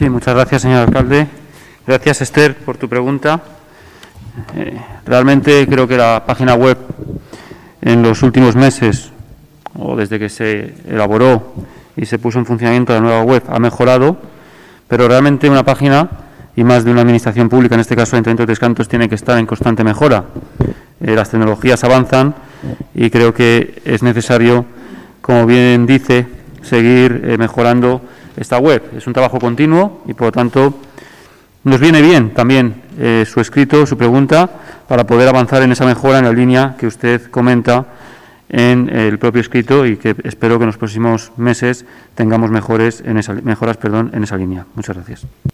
Sí, muchas gracias, señor alcalde. Gracias, Esther, por tu pregunta. Realmente creo que la página web en los últimos meses, o desde que se elaboró y se puso en funcionamiento la nueva web, ha mejorado, pero realmente una página, y más de una administración pública, en este caso el Ayuntamiento de Tres Cantos, tiene que estar en constante mejora. Las tecnologías avanzan y creo que es necesario, como bien dice, seguir mejorando esta web. Es un trabajo continuo y, por lo tanto, nos viene bien también su escrito, su pregunta, para poder avanzar en esa mejora en la línea que usted comenta en el propio escrito y que espero que en los próximos meses tengamos mejoras en esa línea. Muchas gracias.